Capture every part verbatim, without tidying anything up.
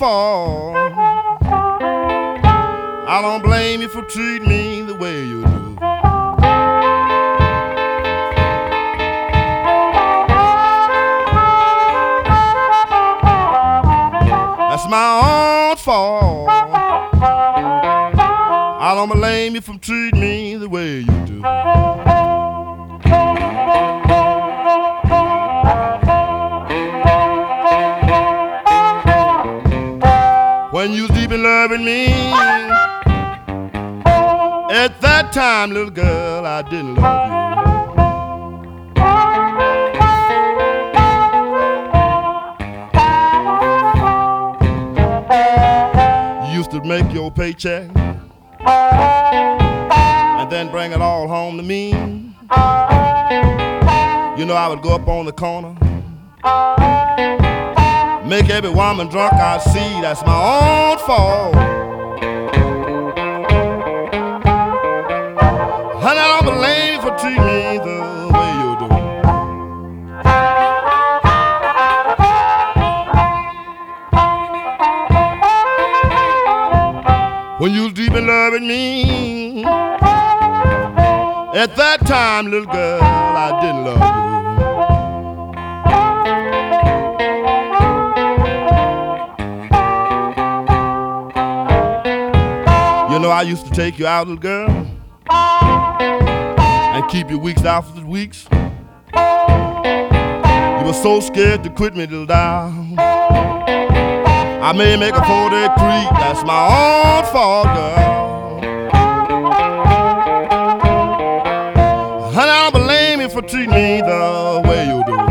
fault. I don't blame you for treating me the way you do. That's my own fault. I don't blame you for treating me the way you do. When you was deep in loving me, at that time, little girl, I didn't love you. You used to make your paycheck and then bring it all home to me. You know I would go up on the corner, make every woman drunk I see. That's my own fault. And I don't blame you for treating me the way you do. When you was deep in loving me, at that time, little girl, I didn't love you. You know I used to take you out, little girl, and keep you weeks after weeks. You were so scared to quit me, little doll. I may make a four-day creep. That's my own fault, girl. And I don't blame you for treating me the way you do.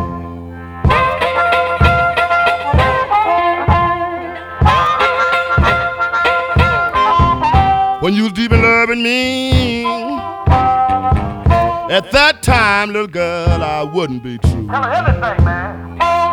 When you was deep in loving me, at that time, little girl, I wouldn't be true. Tell her everything, man.